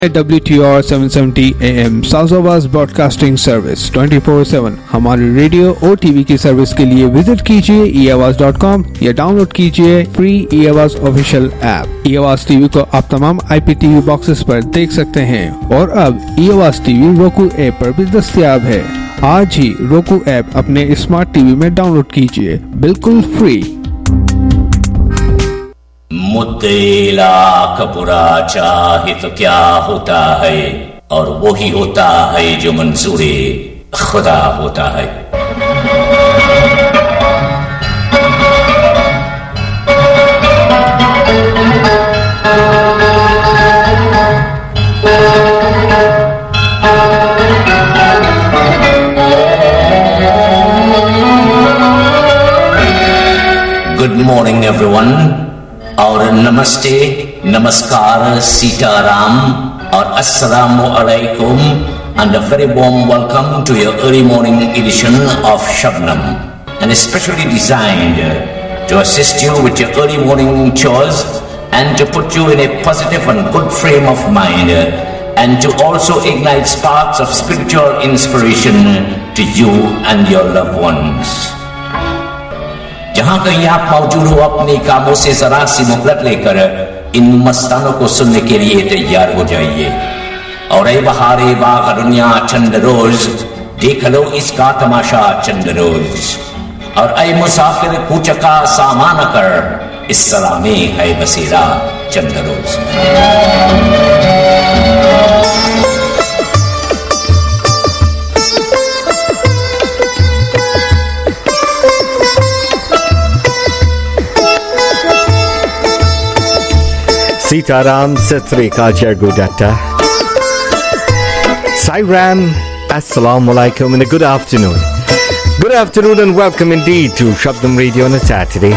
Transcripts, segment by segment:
WTR 770 AM south broadcasting service 24/7 हमारी radio और TV की सर्विस के लिए विजिट कीजिए eAwaz.com या डाउनलोड कीजिए free eAwaz official app. eAwaz TV को आप तमाम IPTV बॉक्सेस पर देख सकते हैं और अब eAwaz टीवी roku ऐप पर भी दस्तयाब है। आज ही roku ऐप अपने स्मार्ट टीवी में डाउनलोड कीजिए, बिल्कुल फ्री। मुद्दे लाख बुरा चाहे तो क्या होता है, और वही होता है जो मंजूरे खुदा होता है। गुड मॉर्निंग एवरीवन, और नमस्ते, नमस्कार, सीताराम और अस्सलामु अलैकुम, and a very warm welcome to your early morning edition of Shabnam, and especially designed to assist you with your early morning chores and to put you in a positive and good frame of mind, and to also ignite sparks of spiritual inspiration to you and your loved ones. जहां कहीं आप मौजूद हो, अपने कामों से जरा सी मोहलत लेकर इन मस्तानों को सुनने के लिए तैयार हो जाइए। और ए बहारे बाग दुनिया चंद रोज, देख लो इसका तमाशा चंद रोज। और ए मुसाफिर कूचका सामान कर, इस सलामे है बसेरा चंद रोज। Sitaram, Satrika, Jergudatta, Sairam, Assalamu alaikum, and a good afternoon. Good afternoon and welcome indeed to Shabdam Radio on a Saturday.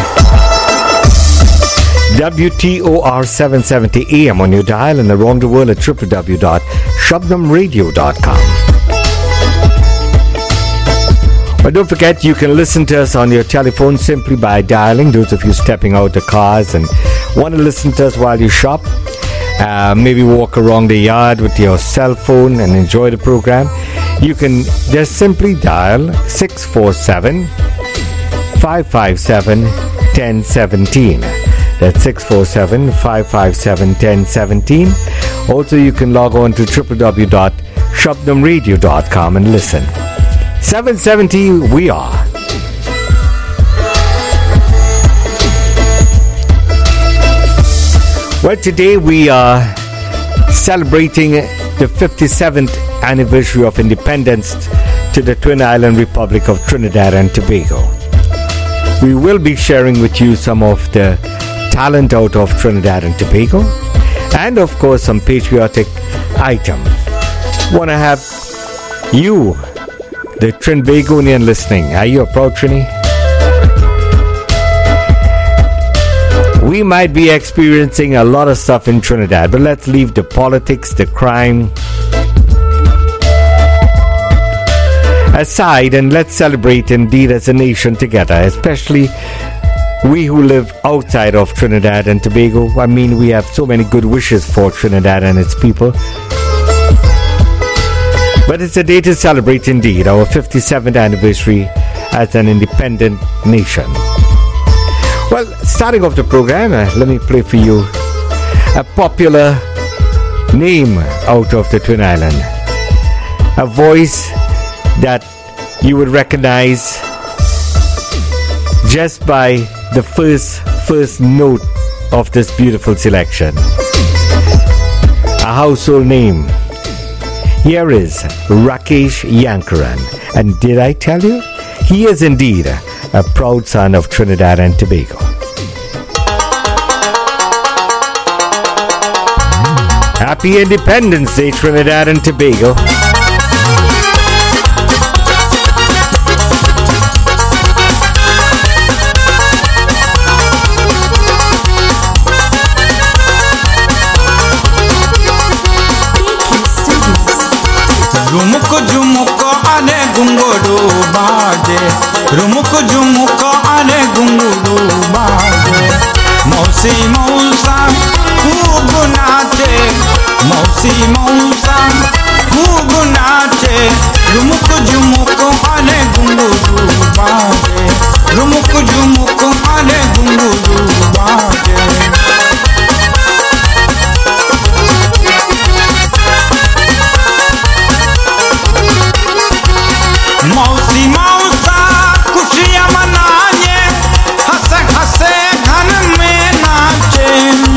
WTOR 770 AM on your dial and around the world at www.shabdamradio.com. But don't forget, you can listen to us on your telephone simply by dialing. Those of you stepping out the cars and want to listen to us while you shop, maybe walk around the yard with your cell phone and enjoy the program, you can just simply dial 647-557-1017. That's 647-557-1017. Also, you can log on to www.shabdamradio.com and listen. 770 we are. Well, today we are celebrating the 57th anniversary of independence to the Twin Island Republic of Trinidad and Tobago. We will be sharing with you some of the talent out of Trinidad and Tobago, and of course some patriotic items. Want to have you, the Trinbagonian, listening. Are you a proud Trini? We might be experiencing a lot of stuff in Trinidad, but let's leave the politics, the crime aside, and let's celebrate indeed as a nation together, especially we who live outside of Trinidad and Tobago. I mean, we have so many good wishes for Trinidad and its people. But it's a day to celebrate indeed, our 57th anniversary as an independent nation. Well, starting off the program, let me play for you a popular name out of the Twin Island. A voice that you would recognize just by the first note of this beautiful selection. A household name. Here is Rakesh Yankaran. And did I tell you? He is indeed a proud son of Trinidad and Tobago. Happy Independence Day, Trinidad and Tobago. रुमुक झुमुक आने घुंघरू बाजे, रुमुक झुमुक आने घुंघरू बाजे, मौसी मौसा खूब नाचे मौसी मौसा खूब नाचे रुमुक झुमुक आले घुंघरू बाजे रुमुक झुमुक आले घुंघरू बाजे मौसी मौसा खुशियाँ मनाए हंसे हंसे घर में नाचे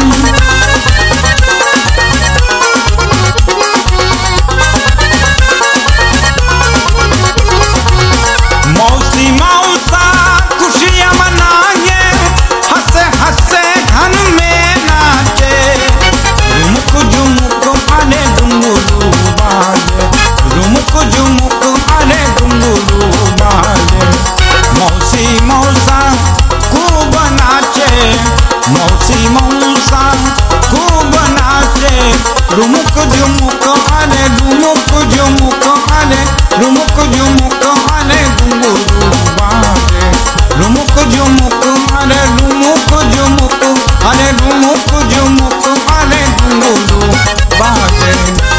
मौसी मौसा खुशियाँ मनाए हंसे हंसे घर में नाचे रुमुक झुमुक आले घुंघरू बाजे रुमुक झुमुक आले घुंघरू बाजे मौसी मौसा खूब नाचे मौसी मौसा खूब नाचे रुमुक झुमुक आले रुमुक झुमुक आले रुमुक झुमुक आले घुंघरू बाजे रुमुक झुमुक आले रुमुक झुमुक आले रुमुक झुमुक आले घुंघरू बाजे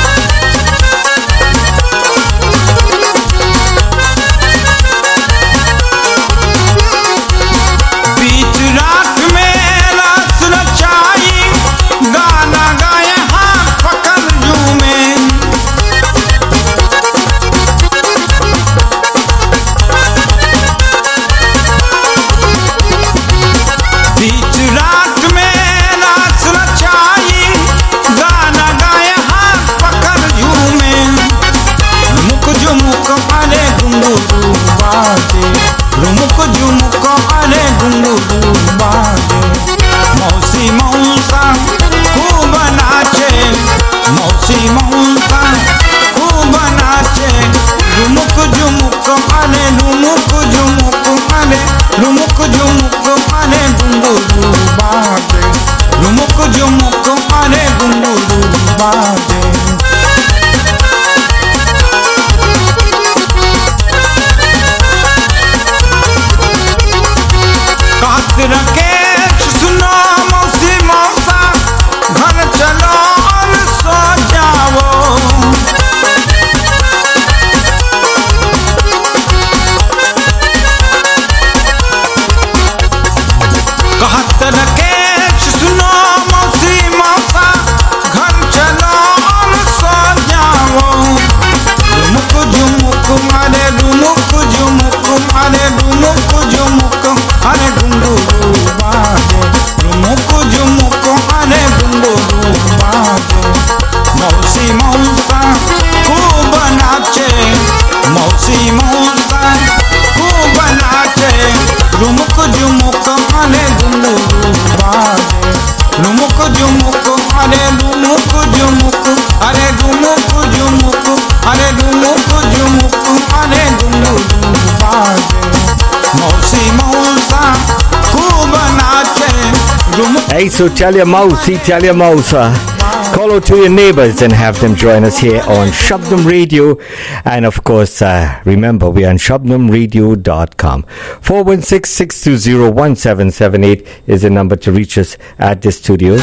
रुमुक झुमुक आले घुंघरू बाजे मौसी मौसा खूब नाचे मौसी मौसा खूब नाचे रुमुक झुमुक आले रुमुक झुमुक आले रुमुक झुमुक आले घुंघरू बाजे रुमुक झुमुक आले घुंघरू बाजे राकेश सुनो मौसी मौसा घर चलो और सो जाओ कहत राकेश सुनो मौसी मौसा घर चलो और सो जाओ रुमुक झुमुक मारे रुमुक झुमुक मारे रुमुक झुमुक अरे घुंघरू बाजे रुमुक झुमुक अरे घुंघरू बाजे मौसी मौसा खूब नाचे मौसी मौसा खूब नाचे रुमुक झुमुक अरे घुंघरू बाजे रुमुक झुमुक अरे रुमुक झुमुक अरे रुमुक झुमुक अरे रुमुक झुमुक अरे घुंघरू बाजे मौसी मौसा खूब नाचे Hey, so tell your mouse, call out to your neighbors and have them join us here on Shabnam Radio. And of course, remember, we are on shabnamradio.com. 416-620-1778 is the number to reach us at the studios.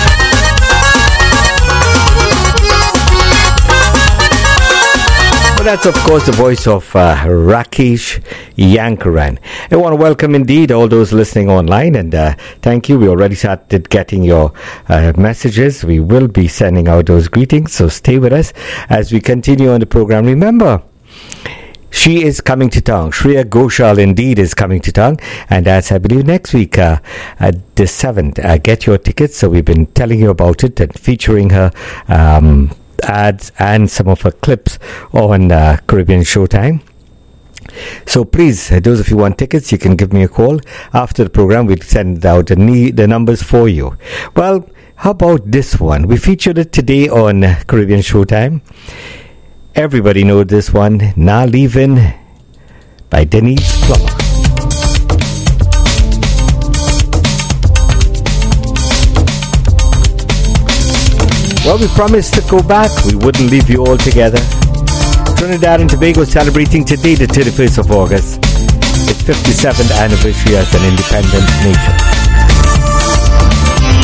That's of course the voice of Rakesh Yankaran. I want to welcome indeed all those listening online, and thank you. We already started getting your messages. We will be sending out those greetings, so stay with us as we continue on the program. Remember, she is coming to town. Shreya Ghoshal indeed is coming to town, and that's, I believe, next week, the 7th. Get your tickets. So we've been telling you about it and featuring her ads and some of her clips on Caribbean Showtime. So please, those of you who want tickets, you can give me a call after the program. We'll send out the numbers for you. Well, how about this one? We featured it today on Caribbean Showtime. Everybody knows this one, Na Leavin' by Denise Plummer. Well, we promised to go back. We wouldn't leave you all together. Trinidad and Tobago celebrating today, the 31st of August, its 57th anniversary as an independent nation.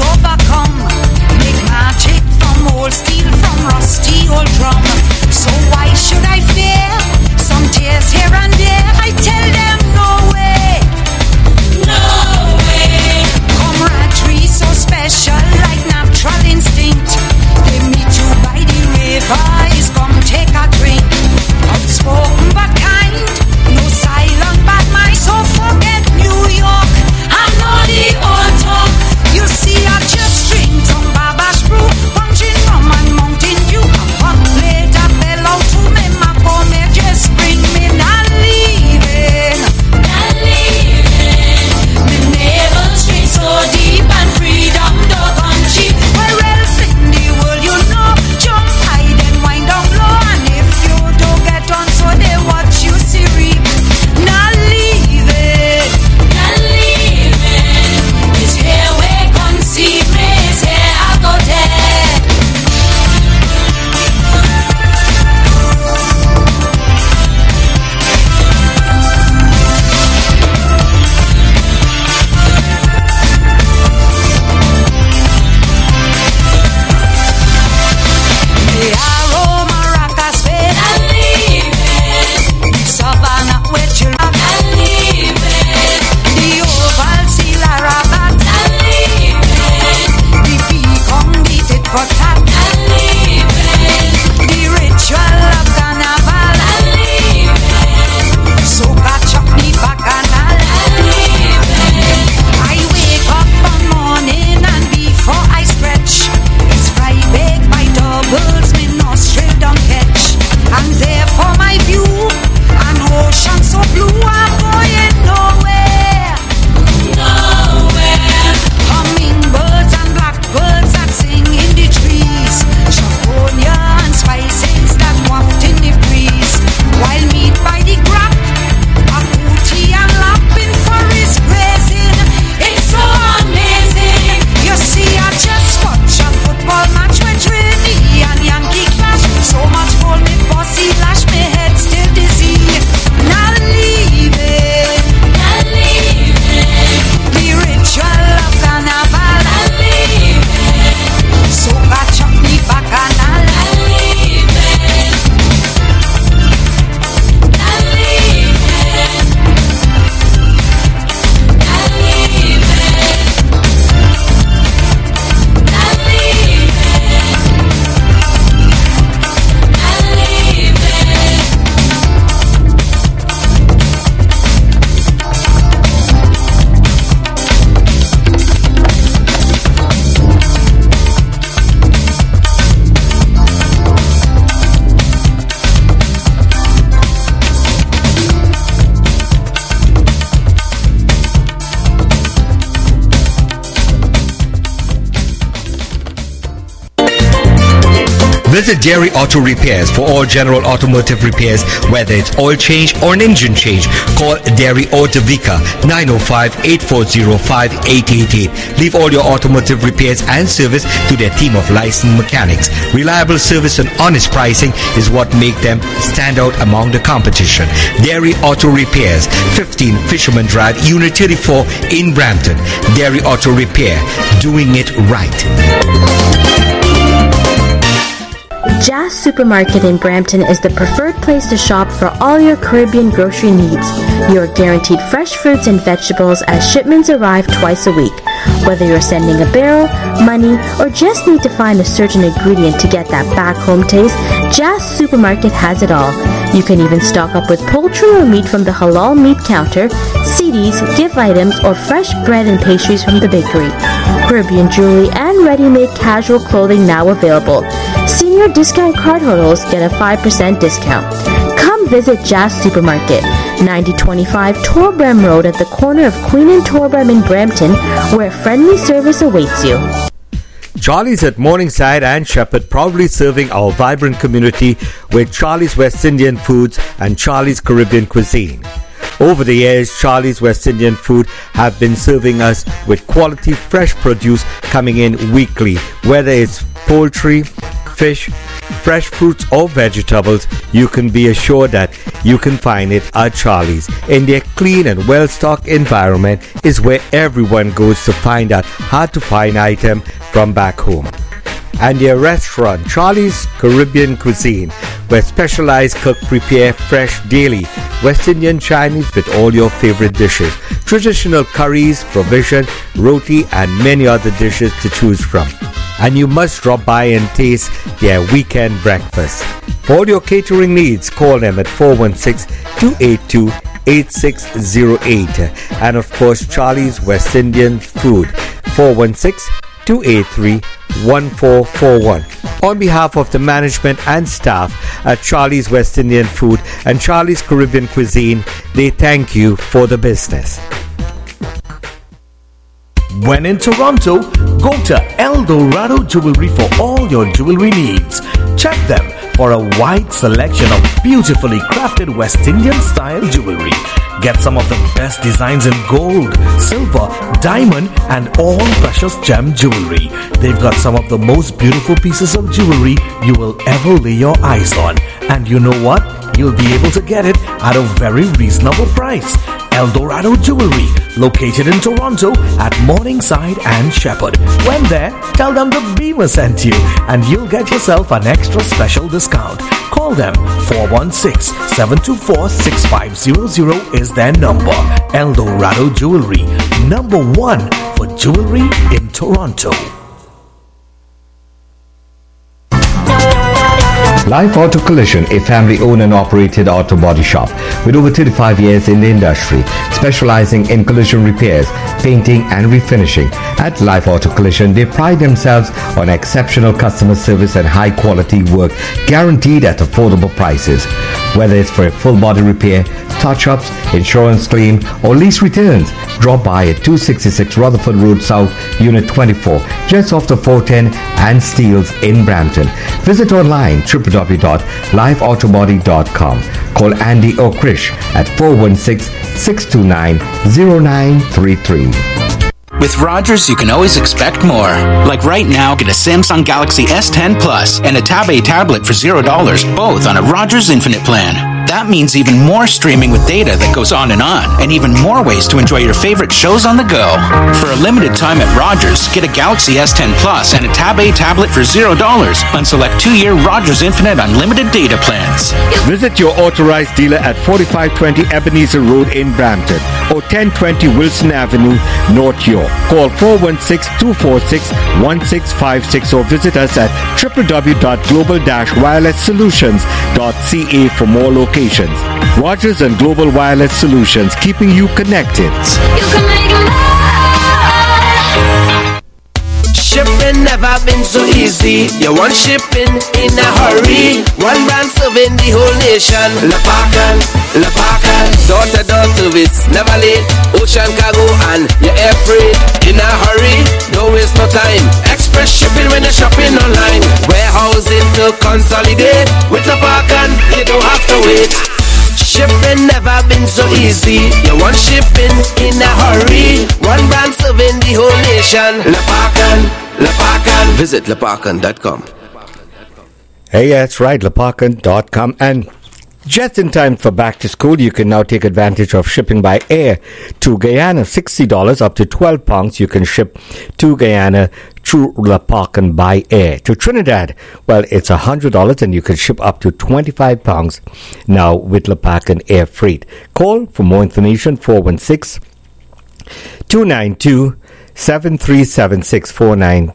overcome. Make magic from old steel, from rusty old drum. So why should I fear some tears here and there? I tell them no way, no way. Camaraderie so special, like natural instinct. They meet you by the river, is come take a drink. Outspoken but kind, no silent bad mind. So forget New York, I know the old talk. You see I just drink some Babash brew, punching rum and Mountain Dew. A hot plate of bellow to me, my poor me just bring me not leaving, not leaving. Me navel straight so deep and freedom dug on cheap. Where else in the world you know? Jump high then wind down low, and if you don't get on so they watch you see reap. Not leaving, not leaving. It's here we conceive me, it's here I go there. The arrow maracas fade, not leaving. Savannah where children, not leaving. The oval sea larabat, not leaving. The peacock beat it for tat, not leaving. The ritual of carnival, not leaving. Soca chutney bacchanal, not leaving. I wake up one morning and before I stretch, it's fry baked by doubles, me nostril don't catch. And therefore my view, an ocean so blue, I'm going nowhere, nowhere. Hummingbirds and blackbirds that sing in the trees, Chaponia and spices that waft in the breeze. While meat by the grap, Akuti and lapping for his grazing. It's so amazing. You see I just watch a football match with Trinity and Yankee clash. So much goal me bossy lash, me head still dizzy. Not leaving, not leaving. The ritual of carnival, not leaving. Soca chutney bacchanal, not leaving, not leaving, not leaving, not Visit Dairy Auto Repairs for all general automotive repairs, whether it's oil change or an engine change. Call Dairy Auto Vika 905-840-5888. Leave all your automotive repairs and service to their team of licensed mechanics. Reliable service and honest pricing is what make them stand out among the competition. Dairy Auto Repairs, 15 Fisherman Drive, Unit 34 in Brampton. Dairy Auto Repair, doing it right. Jazz Supermarket in Brampton is the preferred place to shop for all your Caribbean grocery needs. You are guaranteed fresh fruits and vegetables as shipments arrive twice a week. Whether you're sending a barrel, money, or just need to find a certain ingredient to get that back home taste, Jazz Supermarket has it all. You can even stock up with poultry or meat from the halal meat counter, CDs, gift items, or fresh bread and pastries from the bakery. Caribbean jewelry and ready-made casual clothing now available. Senior discount card holders get a 5% discount. Come visit Jazz Supermarket, 9025 Torbram Road at the corner of Queen and Torbram in Brampton, where friendly service awaits you. Charlie's at Morningside and Shepherd, proudly serving our vibrant community with Charlie's West Indian foods and Charlie's Caribbean cuisine. Over the years, Charlie's West Indian food have been serving us with quality fresh produce coming in weekly, whether it's poultry, fish, fresh fruits or vegetables, you can be assured that you can find it at Charlie's. In their clean and well-stocked environment is where everyone goes to find out how to find items from back home. And their restaurant, Charlie's Caribbean Cuisine, where specialized cooks prepare fresh daily West Indian Chinese with all your favorite dishes, traditional curries, provision, roti, and many other dishes to choose from. And you must drop by and taste their weekend breakfast. For all your catering needs, call them at 416-282-8608. And of course, Charlie's West Indian Food, 416-283-1441. On behalf of the management and staff at Charlie's West Indian Food and Charlie's Caribbean Cuisine, they thank you for the business. When in Toronto, go to El Dorado Jewelry for all your jewelry needs. Check them for a wide selection of beautifully crafted West Indian style jewelry. Get some of the best designs in gold, silver, diamond, and all precious gem jewelry. They've got some of the most beautiful pieces of jewelry you will ever lay your eyes on. And you know what? You'll be able to get it at a very reasonable price. El Dorado Jewelry, located in Toronto at Morningside and Shepherd. When there, tell them the Beamer sent you, and you'll get yourself an extra special discount. Call them. 416-724-6500 is their number. El Dorado Jewelry, number one for jewelry in Toronto. Life Auto Collision, a family-owned and operated auto body shop with over 35 years in the industry, specializing in collision repairs, painting and refinishing. At Life Auto Collision, they pride themselves on exceptional customer service and high-quality work, guaranteed at affordable prices. Whether it's for a full body repair, touch-ups, insurance claim, or lease returns, drop by at 266 Rutherford Road South, Unit 24, just off the 410 and Steeles in Brampton. Visit online www.lifeautobody.com. Call Andy or Krish at 416-629-0933. With Rogers, you can always expect more. Like right now, get a Samsung Galaxy S10 Plus and a Tab A tablet for $0, both on a Rogers Infinite plan. That means even more streaming with data that goes on, and even more ways to enjoy your favorite shows on the go. For a limited time at Rogers, get a Galaxy S10 Plus and a Tab A tablet for $0 on select 2-year Rogers Infinite Unlimited data plans. Visit your authorized dealer at 4520 Ebenezer Road in Brampton or 1020 Wilson Avenue, North York. Call 416-246-1656 or visit us at www.global-wirelesssolutions.ca for more locations. Rogers and Global Wireless Solutions, keeping you connected. You can make Shipping never been so easy. You want shipping in a hurry. One brand serving the whole nation. Lepakan, door-to-door service, never late. Ocean cargo and your air freight. In a hurry, don't waste no time. Express shipping when you're shopping online. Warehousing to consolidate. With Lepakan, you don't have to wait. Shipping never been so easy. You want shipping in a hurry. One brand serving the whole nation. Lepakan. Visit lepakan.com. Hey, that's right, lepakan.com. And just in time for back to school, you can now take advantage of shipping by air to Guyana. $60 up to 12 pounds. You can ship to Guyana through Lepakan by air. To Trinidad, well, it's $100 and you can ship up to 25 pounds now with Lepakan air freight. Call for more information, 416-292-7376,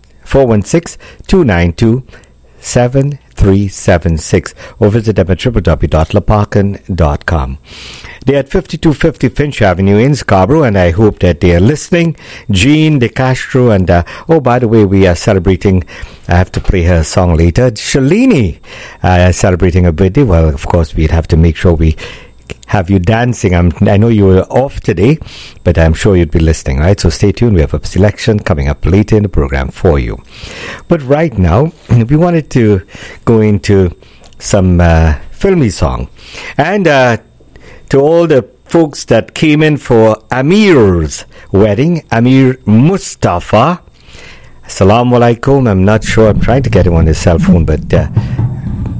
416-292-7376, or visit them at www.lepakan.com. They're at 5250 Finch Avenue in Scarborough, and I hope that they are listening. Jean De Castro, and by the way, we are celebrating, I have to play her song later, Shalini celebrating her birthday. Well, of course, we'd have to make sure we have you dancing. I know you were off today, but I'm sure you'd be listening, right? So stay tuned. We have a selection coming up later in the program for you. But right now, we wanted to go into some filmy song. And to all the folks that came in for Amir's wedding, Amir Mustafa, Assalamu alaikum. I'm not sure. I'm trying to get him on his cell phone, but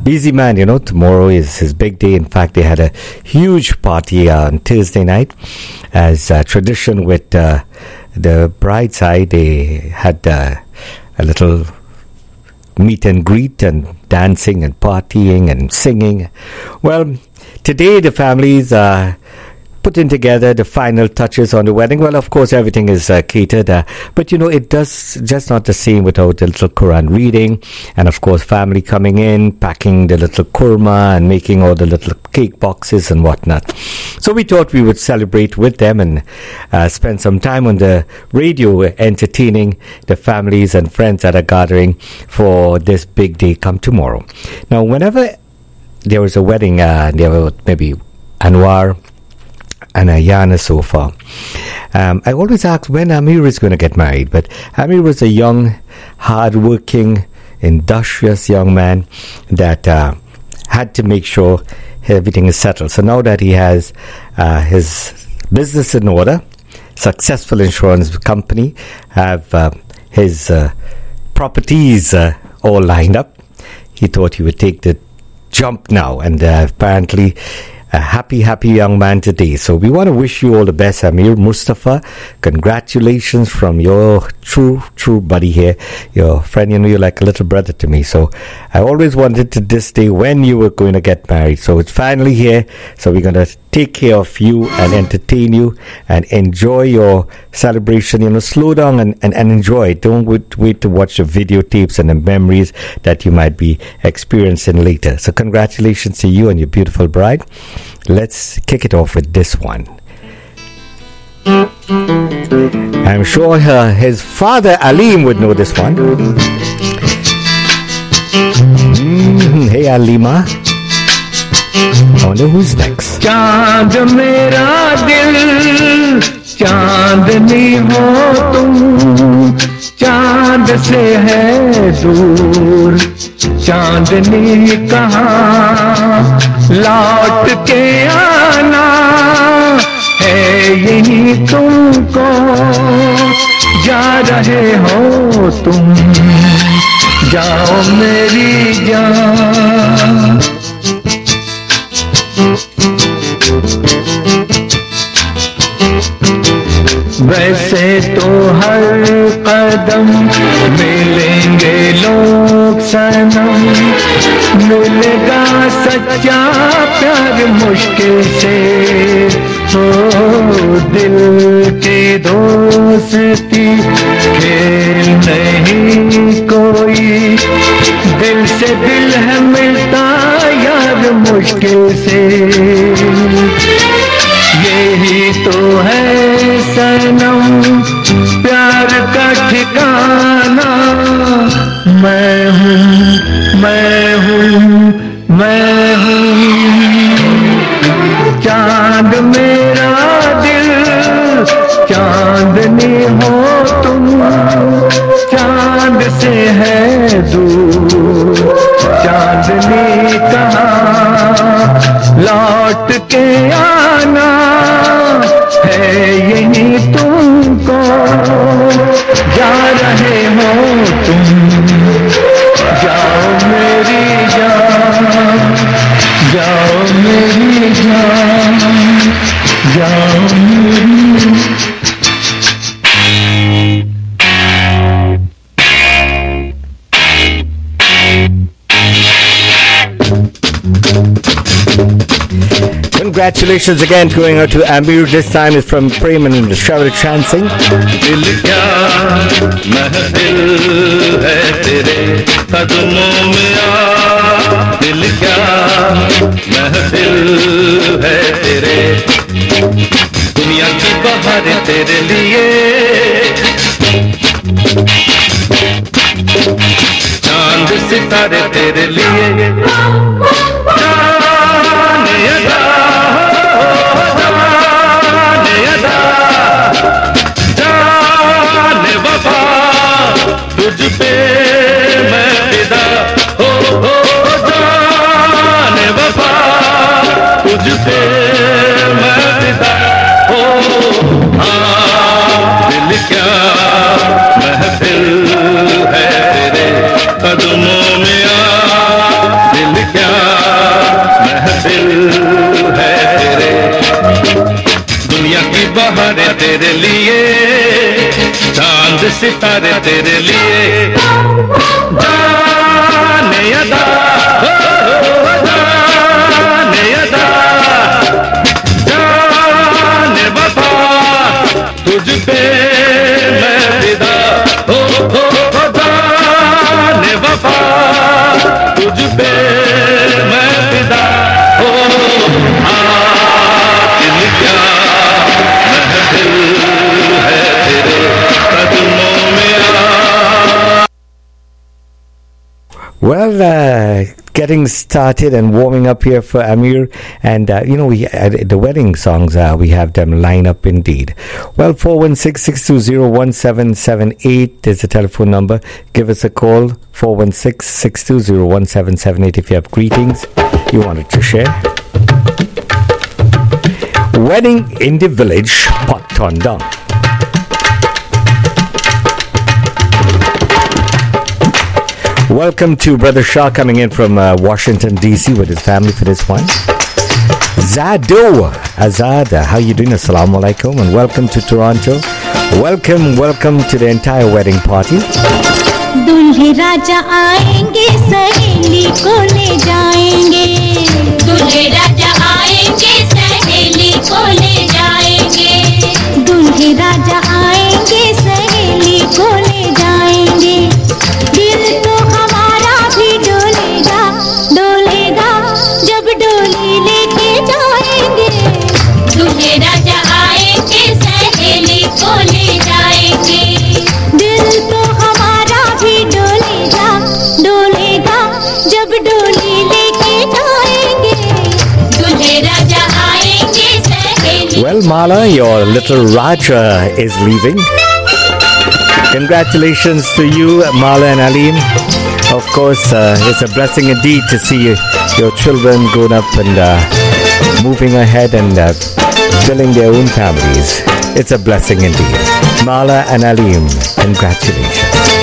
busy man, tomorrow is his big day. In fact, they had a huge party on Thursday night. As tradition with the bride side, they had a little meet and greet and dancing and partying and singing. Well, today the families are putting together the final touches on the wedding. Well, of course, everything is catered, but it does just not the same without the little Quran reading, and of course, family coming in, packing the little kurma and making all the little cake boxes and whatnot. So we thought we would celebrate with them and spend some time on the radio entertaining the families and friends that are gathering for this big day come tomorrow. Now, whenever there was a wedding, there were maybe Anwar and Ayana so far. I always ask when Amir is going to get married, but Amir was a young, hard-working, industrious young man that had to make sure everything is settled. So now that he has his business in order, successful insurance company, have his properties all lined up, he thought he would take the jump now, and apparently a happy young man today. So we want to wish you all the best, Amir Mustafa. Congratulations from your true buddy here, your friend. You're like a little brother to me. So I always wanted to this day when you were going to get married. So it's finally here. So we're going to take care of you and entertain you and enjoy your celebration. Slow down and enjoy it. Don't wait to watch the videotapes and the memories that you might be experiencing later. So congratulations to you and your beautiful bride. Let's kick it off with this one. I'm sure his father Alim would know this one. Hey Alima, I wonder who's next. चांद मेरा दिल चांदनी हो तुम, चांद से है दूर चांदनी कहाँ, लौट के आना है यही तुमको, जा रहे हो तुम, जाओ मेरी जान। वैसे तो हर कदम मिलेंगे लोग सनम, मिलेगा सच्चा प्यार मुश्किल से, हो दिल की दोस्ती खेल नहीं कोई, दिल से दिल है मिलता यार मुश्किल से, यही तो है सनम प्यार का ठिकाना, मैं हूँ मैं हूँ मैं हूँ, चांद मेरा दिल चांदनी हो तुम, चांद से है दूर चांदनी कहाँ, लौट के आना है यही तुमको, जा रहे हो तुम, जाओ मेरी जान, जाओ मेरी जान, जाओ मेरी। Congratulations again going out to Amir. This time is from Preman and Cheryl Chansing. दिल क्या महफिल है तेरे कदमों में आ, दिल क्या महफिल है तेरे, दुनिया की बहार तेरे लिए, चांद सितारे तेरे लिए, तुझ पे मैं फिदा हो जाने वफा, तुझ पे मैं फिदा हो, हाँ दिल क्या महफिल है तेरे कदमों में आ, दिल क्या सितारे तेरे लिए जाने अदा जाने अदा जाने वफा तुझ पे मैं फिदा हो जाने वफा तुझ पे मैं फिदा हो दिल क्या महफिल है तेरे कदमों में आ। Well, getting started and warming up here for Amir, and we the wedding songs we have them line up indeed. Well, 416-620-1778 is the telephone number. Give us a call, 416-620-1778 if you have greetings you wanted to share. Wedding in the village, Patondang. Welcome to Brother Shah coming in from Washington, D.C. with his family for this one. Zado Azada, how you doing? Assalamu alaikum and welcome to Toronto. Welcome to the entire wedding party. दूल्हे राजा आएंगे सहेली को ले जाएंगे दूल्हे राजा आएंगे सहेली को ले जाएंगे दूल्हे राजा आएंगे सहेली को ले जाएंगे दिल तो हमारा भी डोलेगा डोलेगा जब डोली लेके जाएंगे दूल्हे राजा आएंगे सहेली को ले जाएंगे दिल तो हमारा भी डोलेगा डोलेगा जब डोली लेके जाएंगे दूल्हे राजा आएंगे सहेली. Well, Mala, your little Raja is leaving. Congratulations to you, Mala and Alim. Of course, it's a blessing indeed to see your children grown up and moving ahead and building their own families. It's a blessing indeed. Mala and Alim, congratulations.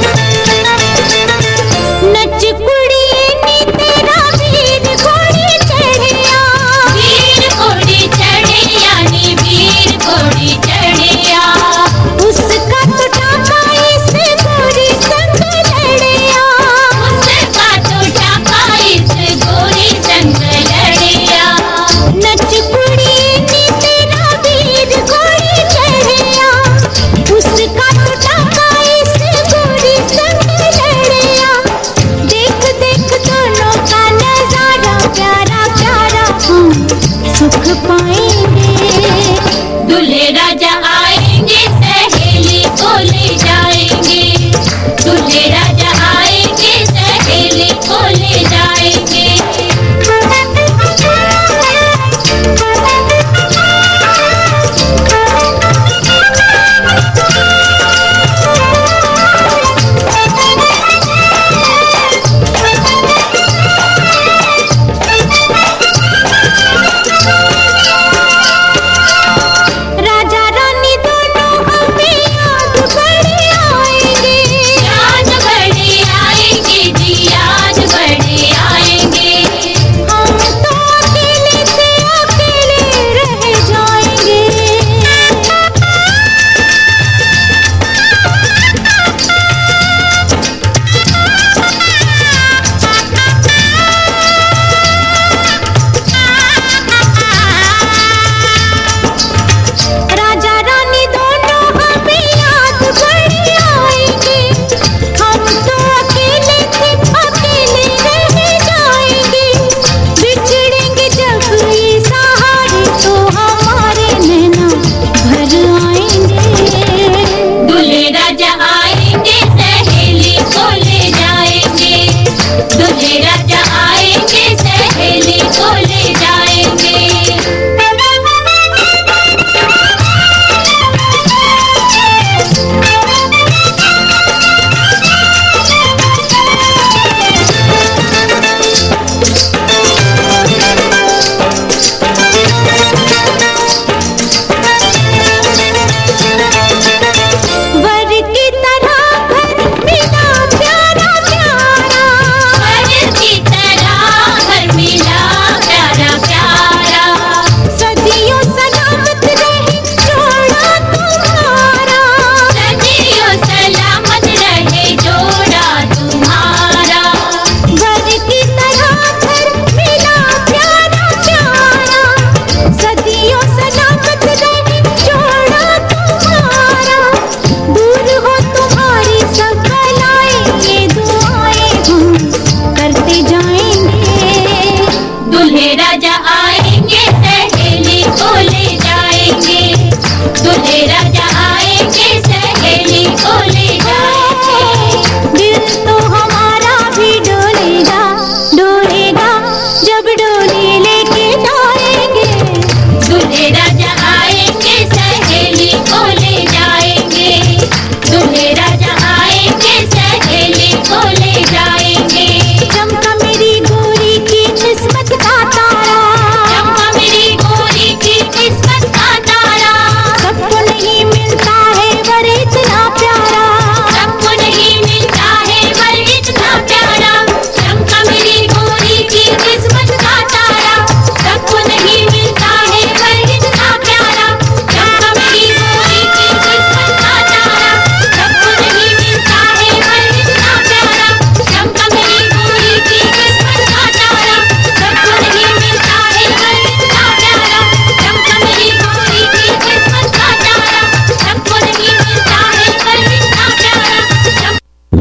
नच कुड़ी नी तेरा वीर घोड़ी चढ़िया वीर घोड़ी चढ़िया नी वीर घोड़ी चढ़िया उसका तो टाका इस गोरी संग लड़िया उसका तो टाका इस गोरी संग लड़िया नच कुड़ी नी तेरा वीर घोड़ी चढ़िया उसका तो टाका इस गोरी संग लड़िया देख देख दोनों का नजारा प्यारा प्यारा हम सुख पाएंगे दूल्हे राजा आएंगे सहेली को ले जाएंगे दूल्हे राजा आएंगे सहेली को ले जाएंगे राजा रानी दोनों हमें याद बड़े आएंगे याद बड़े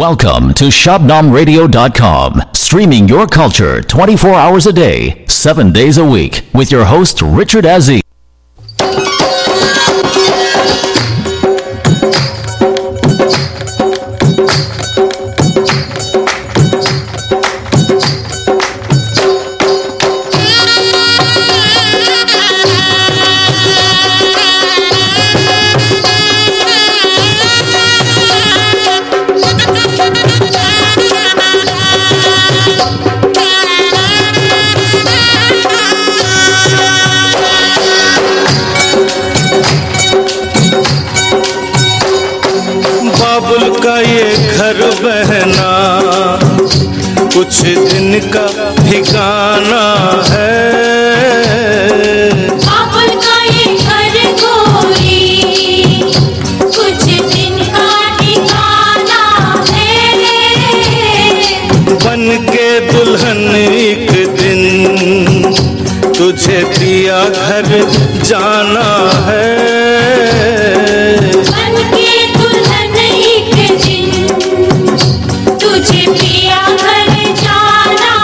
Welcome to ShabnamRadio.com, streaming your culture 24 hours a day, 7 days a week, with your host Richard Aziz. बहना कुछ दिन का ठिकाना है, बाबुल का ये घर गोरी कुछ दिन का ठिकाना है। बन के दुल्हन एक दिन तुझे दिया घर जाना है, बन के दुल्हन एक दिन तुझे पिया घर जाना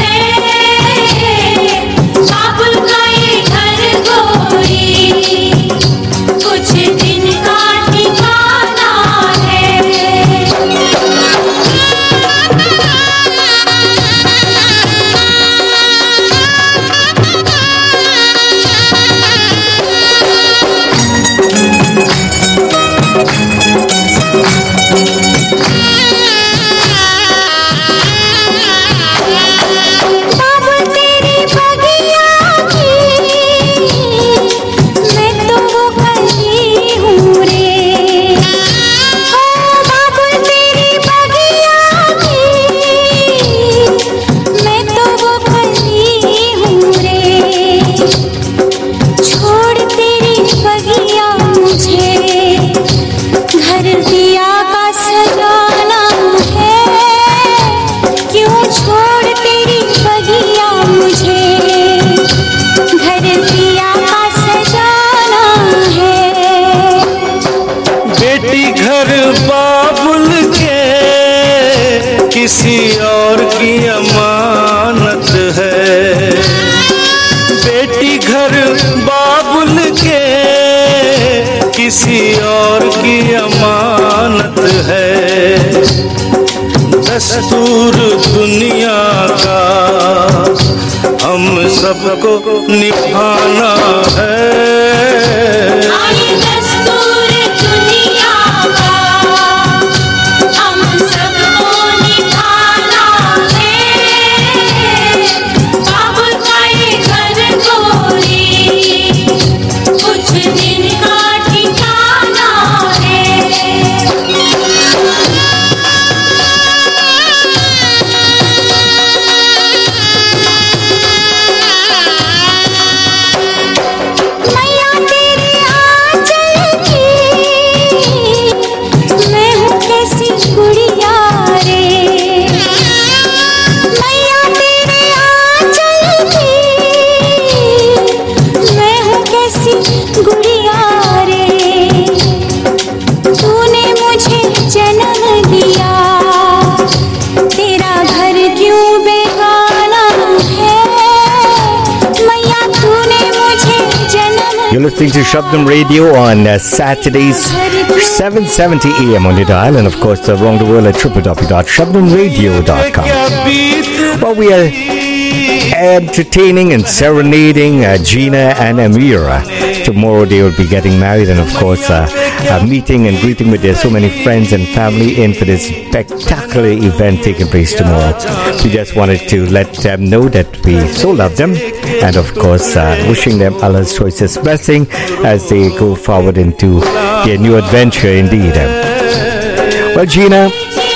है। बाबुल का ये घर गोरी कुछ दिन का ठिकाना किसी और की अमानत है, बेटी घर बाबुल के किसी और की अमानत है। दस्तूर दुनिया का हम सबको निभाना है। You're listening to Shabdam Radio on Saturdays, 7:70 a.m. on the dial, and of course around the world at www.shabdamradio.com. Well, we are entertaining and serenading Gina and Amira. Tomorrow they will be getting married, and of course meeting and greeting with their so many friends and family in for this spectacular event taking place tomorrow. We just wanted to let them know that we so love them, and of course wishing them Allah's choicest blessing as they go forward into their new adventure indeed. Well, Gina,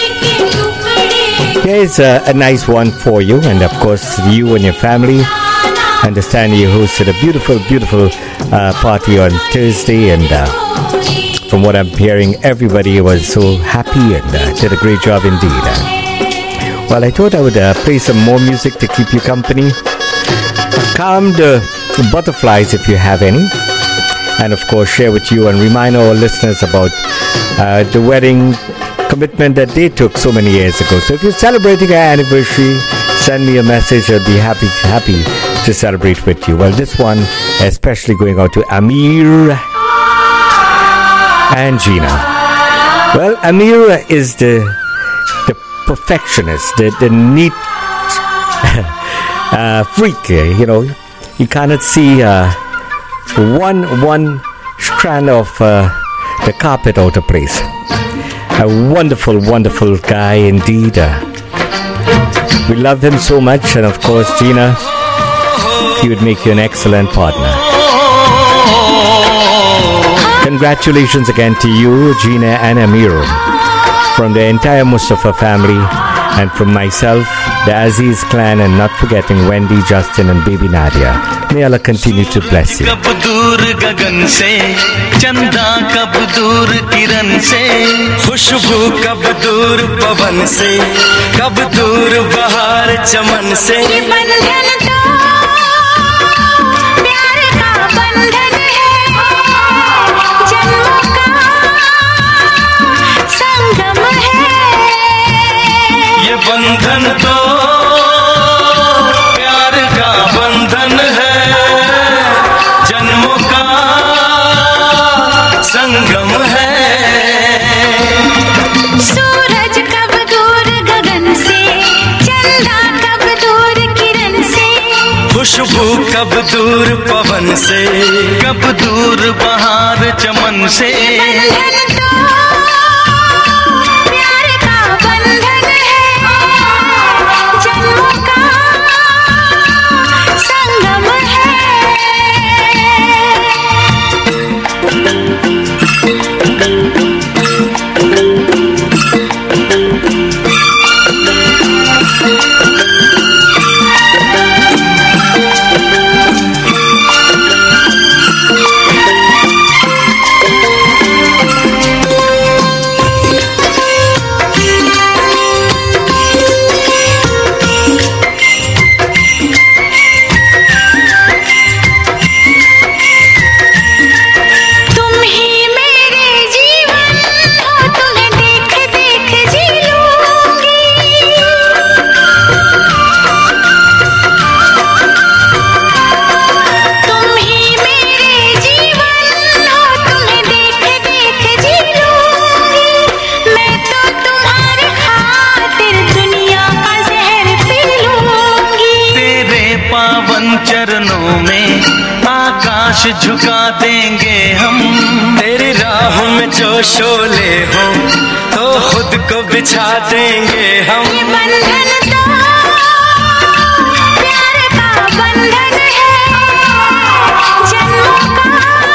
here's a nice one for you, and of course you and your family. Understand you hosted a beautiful party on Thursday, and from what I'm hearing, everybody was so happy and did a great job indeed. Well, I thought I would play some more music to keep you company. Calm the butterflies if you have any, and of course share with you and remind our listeners about the wedding commitment that they took so many years ago. So if you're celebrating our anniversary, send me a message. I'll be happy to celebrate with you. Well, this one especially going out to Amir and Gina. Well, Amir is the perfectionist, the neat freak. You know, you cannot see one strand of the carpet out of place. A wonderful, wonderful guy indeed. We love him so much, and of course, Gina, he would make you an excellent partner. Congratulations again to you, Gina and Amir, from the entire Mustafa family, and from myself, the Aziz clan, and not forgetting Wendy, Justin, and baby Nadia. May Allah continue to bless you. कब दूर गगन से चंदा कब दूर किरण से खुशबू कब दूर पवन से कब दूर बहार चमन से बंधन तो प्यार का बंधन है जन्मों का संगम है ये बंधन तो प्यार का बंधन है जन्मों का संगम है सूरज कब दूर गगन से चंदा कब दूर किरण से खुशबू कब दूर पवन से कब दूर बहार चमन से बंधन तो प्यार का बंधन है जन्मों का संगम है तुम ही मेरे जीवन हो तुम्हें देख देख जी लूंगी तुम ही मेरे जीवन हो तुम्हें देख देख जी लूंगी मैं तो तुम्हारे खातिर दुनिया का जहर पी लूंगी तेरे पावन चरणों में आकाश झुका देंगे हम तेरी राह में जो शोले हो तो खुद को बिछा देंगे हम ये बंधन तो प्यार का बंधन है जन्मों का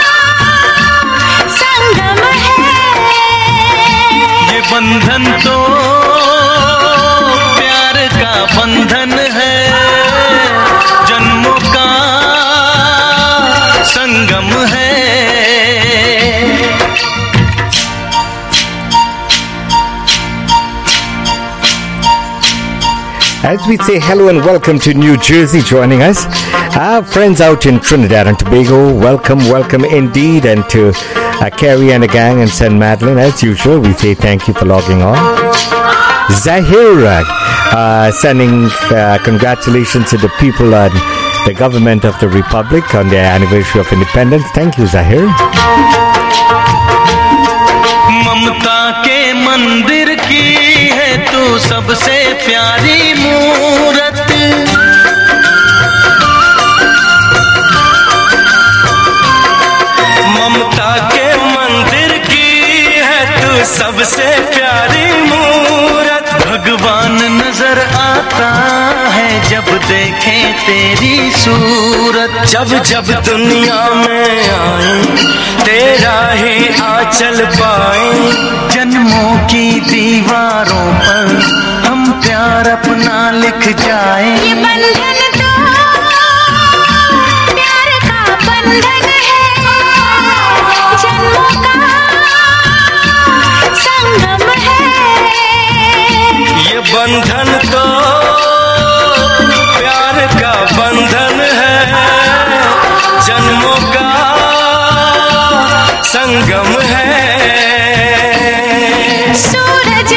संगम है ये बंधन तो प्यार का बंधन है जन्मों का संगम है As we say hello and welcome to New Jersey, joining us, our friends out in Trinidad and Tobago, welcome indeed, and to Carrie and the gang and St. Madeline, as usual, we say thank you for logging on. Zahir sending congratulations to the people and the government of the Republic on their anniversary of independence. Thank you, Zahir. ममता के मंदिर की है तू सबसे प्यारी मूरत ममता के मंदिर की है तू सबसे प्यारी मूरत भगवान नजर आता है जब देखे तेरी सूरत जब जब दुनिया में आए तेरा ही आंचल पाए जन्मों की दीवारों पर हम प्यार अपना लिख जाए ये बंधन तो प्यार का बंधन है जन्मों का संगम है ये बंधन तो प्यार का बंधन है जन्मों का संगम है सूरज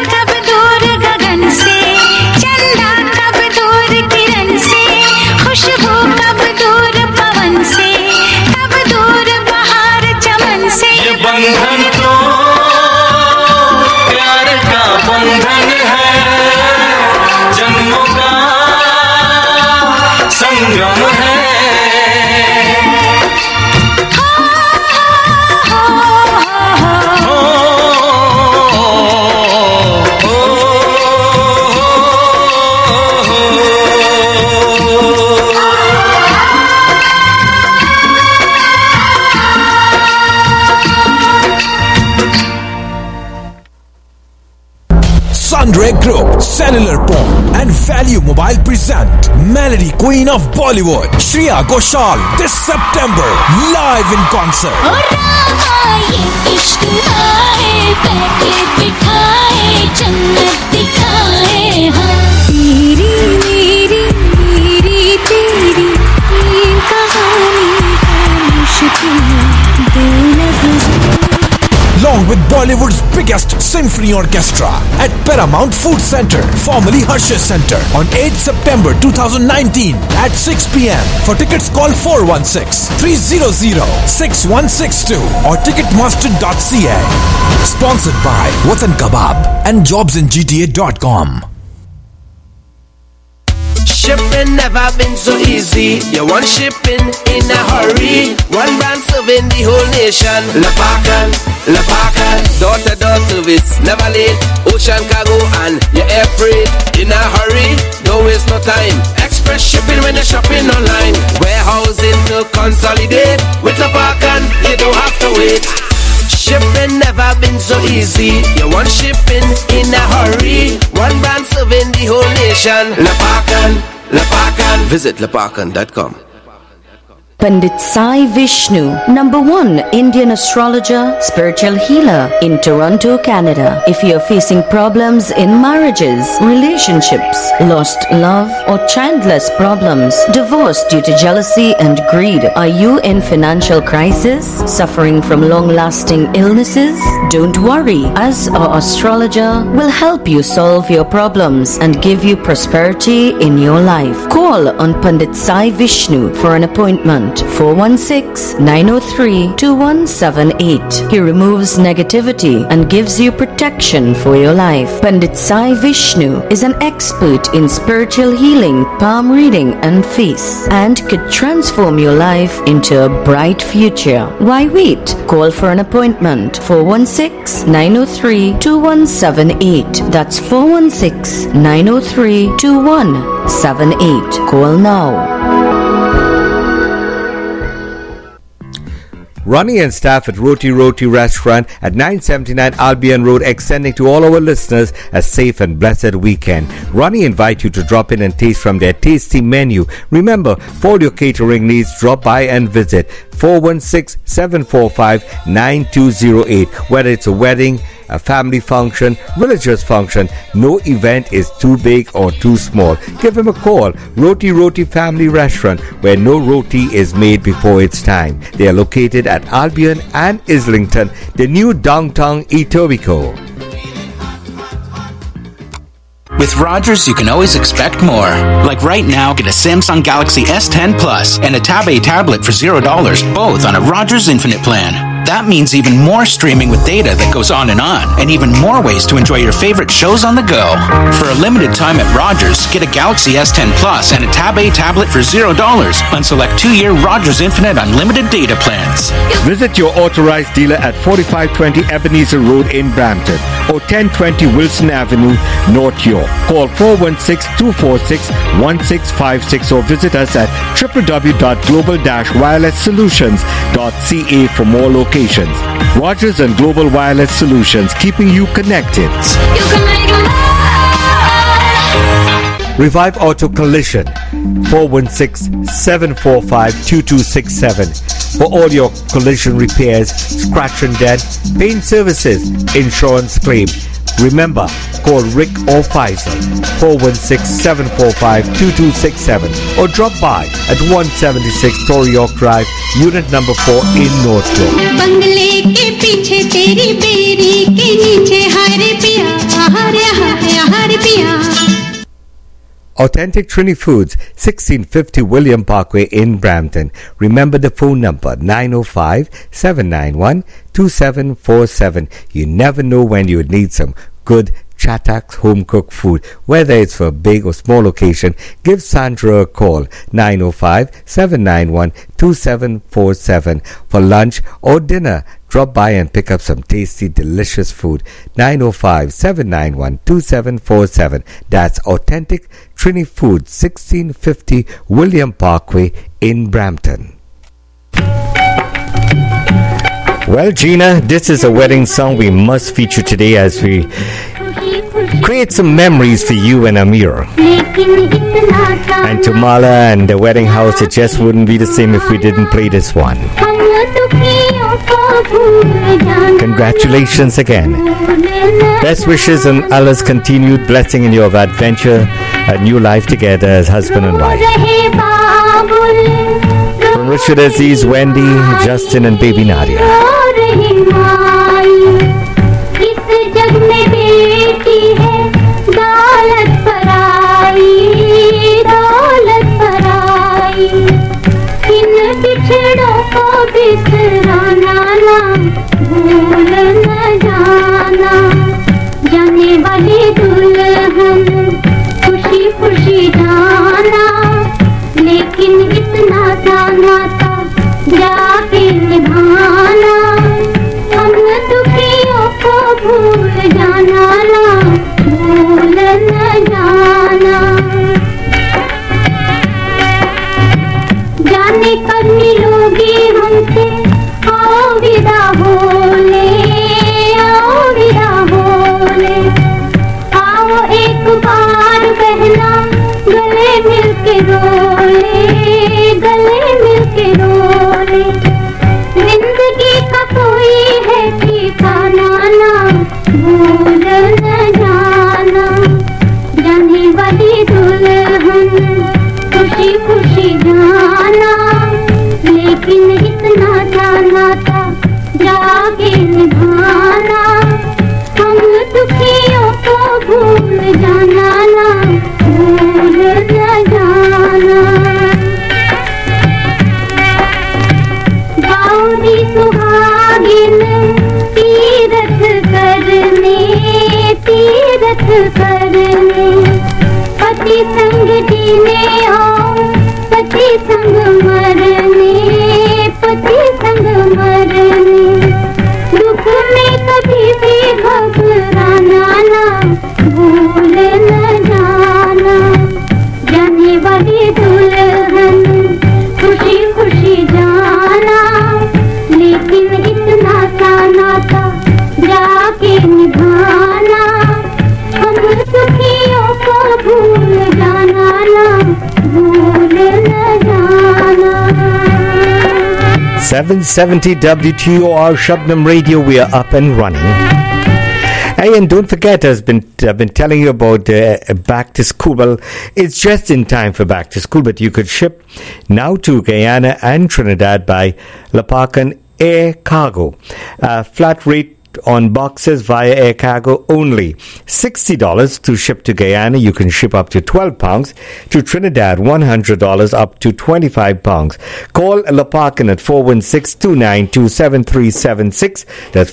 Cellular Porn and Value Mobile present Melody Queen of Bollywood, Shreya Ghoshal, this September, live in concert. Along with Bollywood's biggest symphony orchestra at Paramount Food Center, formerly Harsha Center, on 8th September 2019 at 6 p.m. For tickets, call 416-300-6162 or ticketmaster.ca. Sponsored by Watan Kebab and jobsingta.com. Shipping never been so easy. You want shipping in a hurry. One brand serving the whole nation. Lapakan, Lapakan, door-to-door service, never late. Ocean cargo and your air freight in a hurry. Don't waste no time. Express shipping when you're shopping online. Warehousing to consolidate. With Lapakan, you don't have to wait. Shipping never been so easy. You want shipping in a hurry. One brand serving the whole nation. Lapakan, Lapakan. Visit lapakan.com. Pandit Sai Vishnu, #1 Indian astrologer, spiritual healer in Toronto, Canada. If you're facing problems in marriages, relationships, lost love or childless problems, divorce due to jealousy and greed, are you in financial crisis, suffering from long-lasting illnesses? Don't worry, as our astrologer will help you solve your problems and give you prosperity in your life. Call on Pandit Sai Vishnu for an appointment. 416-903-2178. He removes negativity and gives you protection for your life. Pandit Sai Vishnu is an expert in spiritual healing, palm reading and face, and could transform your life into a bright future. Why wait? Call for an appointment. 416-903-2178. That's 416-903-2178. Call now. Ronnie and staff at Roti Roti Restaurant at 979 Albion Road, extending to all our listeners a safe and blessed weekend. Ronnie invite you to drop in and taste from their tasty menu. Remember, for all your catering needs, drop by and visit 416-745-9208. Whether it's a wedding, a family function, religious function, no event is too big or too small. Give him a call. Roti Roti Family Restaurant, where no roti is made before its time. They are located at Albion and Islington, the new downtown Etobicoke. With Rogers, you can always expect more. Like right now, get a Samsung Galaxy S10 Plus and a Tab A tablet for $0, both on a Rogers Infinite plan. That means even more streaming with data that goes on, and even more ways to enjoy your favorite shows on the go. For a limited time at Rogers, get a Galaxy S10 Plus and a Tab A tablet for $0 on select 2-year Rogers Infinite Unlimited data plans. Visit your authorized dealer at 4520 Ebenezer Road in Brampton or 1020 Wilson Avenue, North York. Call 416-246-1656 or visit us at www.global-wirelesssolutions.ca for more locations. Rogers and Global Wireless Solutions, keeping you connected. Revive Auto Collision, 416-745-2267 for all your collision repairs, scratch and dent, paint services, insurance claim. Remember, call Rick or Faisal, 416-745-2267 or drop by at 176 Torrey York Drive, Unit number 4 in North York. बंगले के पीछे तेरी berry के नीचे हारे पिया हारे पिया. Authentic Trini Foods, 1650 William Parkway in Brampton. Remember the phone number, 905-791-2747. You never know when you would need some good Chatax home-cooked food. Whether it's for a big or small occasion, give Sandra a call, 905-791-2747. For lunch or dinner, drop by and pick up some tasty, delicious food. 905-791-2747. That's Authentic Trini Foods, 1650 William Parkway in Brampton. Well, Gina, this is a wedding song we must feature today as we create some memories for you and Amir. And to Mala and the wedding house, it just wouldn't be the same if we didn't play this one. Congratulations again. Best wishes and Allah's continued blessing in your adventure, a new life together as husband and wife. From Richard Aziz, Wendy, Justin and baby Nadia. जाने वाली दुल्हन खुशी खुशी जाना, लेकिन इतना जाना था जाके निभाना, हम दुखियों को भूल जाना ना, भूल न जाना। जाने कब मिलोगी हमसे, आओ विदा बोले, आओ विदा बोले, आओ एक बार बहना गले मिलके रोले, गले मिलके रोले। जिंदगी का कोई है ठिकाना ना, भूल न जाना। जाने वाली दुल्हन खुशी खुशी जाना, लेकिन इतना जाना था जाके निभाना, हम दुखियों को भूल जाना ना, भूल न जाना। गौरी सुहागिन तीरथ करने, तीरथ करने, पति संग जीने आओ, पति संग मरने, पति संग मरने। दुख में कभी भी घबराना ना, भूल न जाना। जाने वाली दुल्हन खुशी खुशी जाना, लेकिन इतना जाना था जाके निभाना, हम दुखियों को भूल जाना ना, भूल न जाना। 770 WTOR Shabnam Radio, we are up and running. Hey, and don't forget, I've been telling you about back to school. Well, it's just in time for back to school, but you could ship now to Guyana and Trinidad by Lapakan Air Cargo. Flat rate on boxes via air cargo only. $60 to ship to Guyana. You can ship up to 12 pounds. To Trinidad, $100 up to 25 pounds. Call Lapakan at 416-292-7376. That's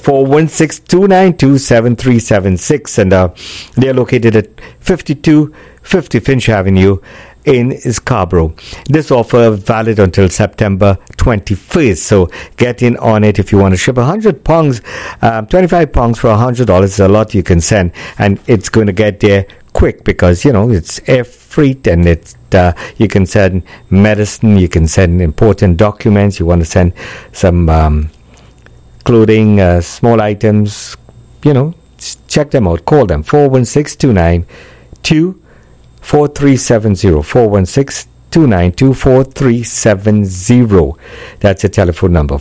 416-292-7376. And they're located at 5250 Finch Avenue in Scarborough. This offer valid until September 21st. So get in on it if you want to ship 100 pounds, 25 pounds for $100 is a lot you can send, and it's going to get there quick because, you know, it's air freight and it's you can send medicine, you can send important documents, you want to send some clothing, small items, you know, check them out. Call them 416-292-4370. 416-292-4370. That's a telephone number.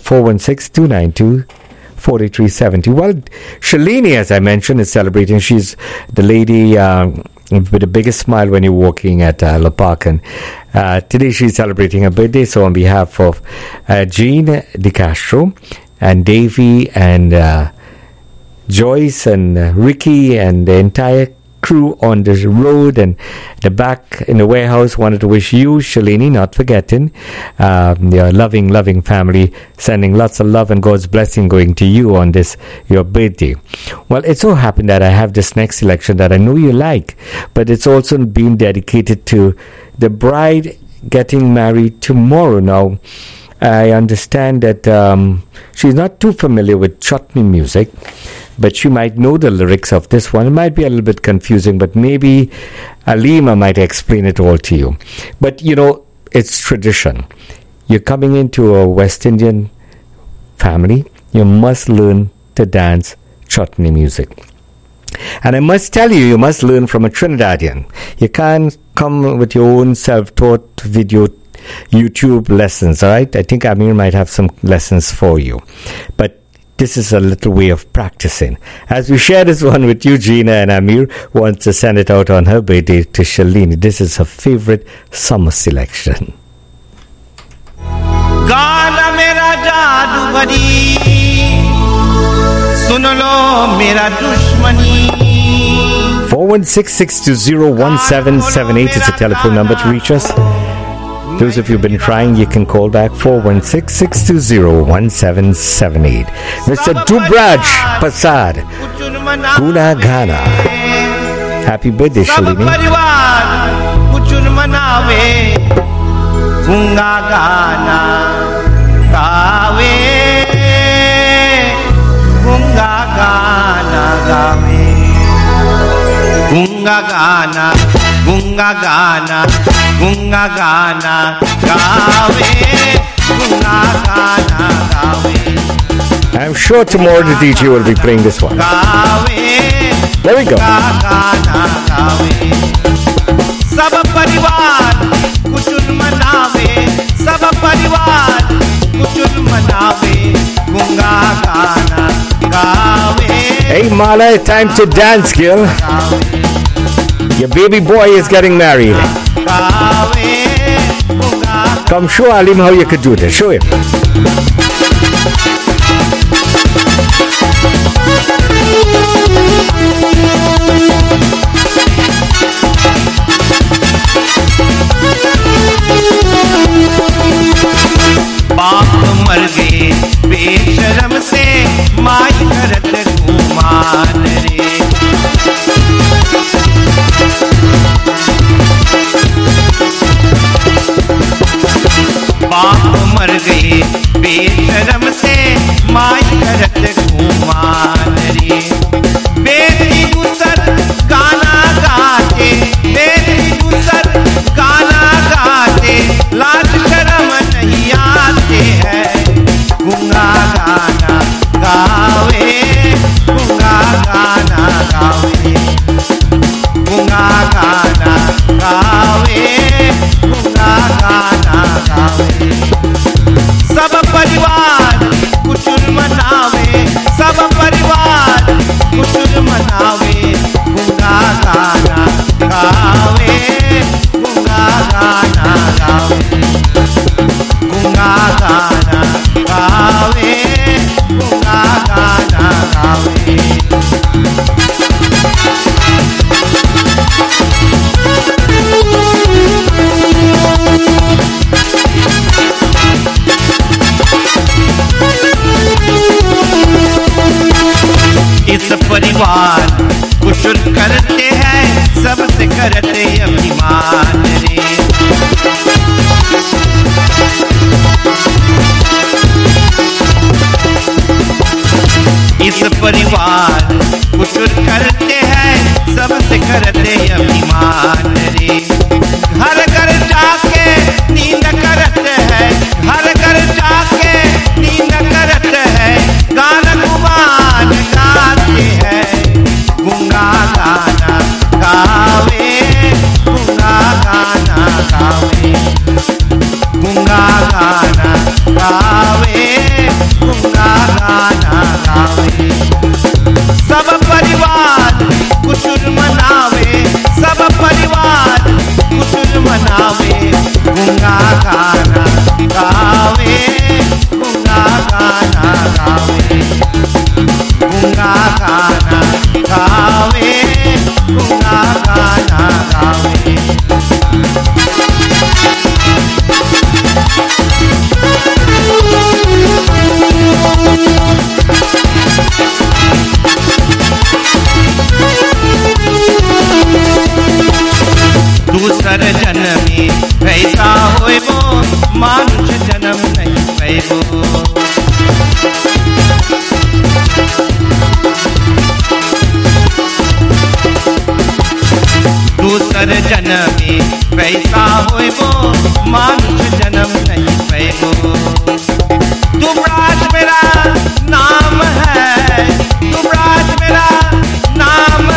416-292-4370. Well, Shalini, as I mentioned, is celebrating. She's the lady with the biggest smile when you're walking at Lapakan. Today she's celebrating her birthday. So on behalf of Jean DeCastro and Davy and Joyce and Ricky and the entire crew on this road and the back in the warehouse, wanted to wish you, Shalini, not forgetting your loving family, sending lots of love and God's blessing going to you on this your birthday. Well, it so happened that I have this next selection that I know you like, but it's also been dedicated to the bride getting married tomorrow. Now, I understand that she's not too familiar with chutney music, but you might know the lyrics of this one. It might be a little bit confusing, but maybe Alima might explain it all to you. But, you know, it's tradition. You're coming into a West Indian family, you must learn to dance chutney music. And I must tell you, you must learn from a Trinidadian. You can't come with your own self-taught video YouTube lessons, all right? I think Amir might have some lessons for you. But this is a little way of practicing. As we share this one with Eugenia, and Amir wants to send it out on her birthday to Shalini. This is her favorite summer selection. गाना मेरा जादूगरी सुन लो मेरा दुश्मनी 416-620-1778 is the telephone number to reach us. Those of you who've been trying, you can call back 416-620-1778. Mr. Dubraj Prasad, Guna Gana. Happy birthday, Shalini. Gunga Gana Gawe Gunga Gana Gawe Gunga Gana Gunga Gana Gunga Gana Gawe Gunga Gana Gawe. I'm sure tomorrow the DJ will be playing this one. There we go. सब परिवार कुचुल मनावे सब परिवार कुचुल मनावे गुंगा गाना गावे. Hey Mala, time to dance, girl. Your baby boy is getting married. Come show Alim how you could do this. Show him. बाप मर गए बेशरम से माई करत घुमान रे. बाप मर गए बेशरम से माई करत घुमान रे. बेटी दूसर गाना गाते बेटी दूसर गाना गाते लाज शर्म नहीं आते हैं. गुंगा गाना गावे गुंगा गाना गावे गुंगा गाना गावे गुंगा गाना गावे. सब परिवार कुचुल मनावे सब परिवार कुचुल मनावे गुंगा गाना गावे गुंगा गाना गावे गुंगा गाना गावे गुंगा गाना गावे. इस परिवार कुचुल करते हैं सबसे करते अभिमान रे. इस परिवार कुचुल करते हैं सबसे करते अभिमान रे. घर घर जाके नींद करते हैं घर घर जाके नींद करते हैं. गाना गुमान गाते हैं गुंगा गाना गावे गुंगा गाना गावे गुंगा गाना गावे गुंगा गाना गावे. सब परिवार कुचुल मनावे सब परिवार कुचुल मनावे गुंगा गाना गावे गुंगा गाना गावे गुंगा गाना गावे गुंगा गाना गावे. दूसर जन्मी वैसा होए वो मानुष जन्म नहीं पैबो. दूसर जन्मी वैसा होए वो मानुष जन्म नहीं पैबो. दुबराज मेरा नाम है दुबराज मेरा नाम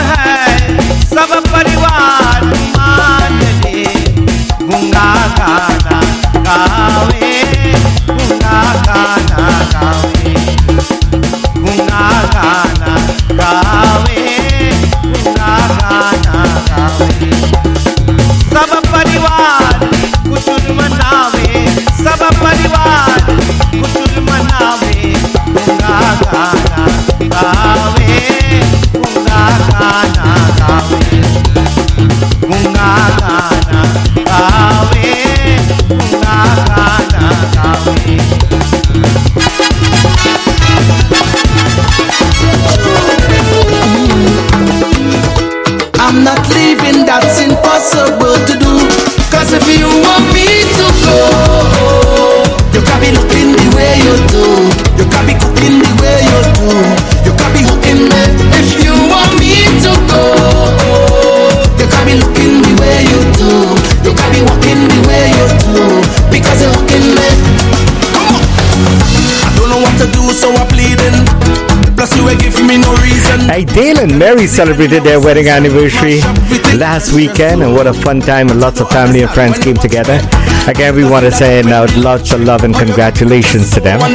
Dale and Mary celebrated their wedding anniversary last weekend, and what a fun time, and lots of family and friends came together. Again, we want to send out lots of love and congratulations to them.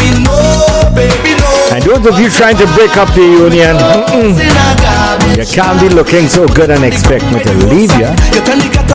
And those of you trying to break up the union, you can't be looking so good and expect me to leave you.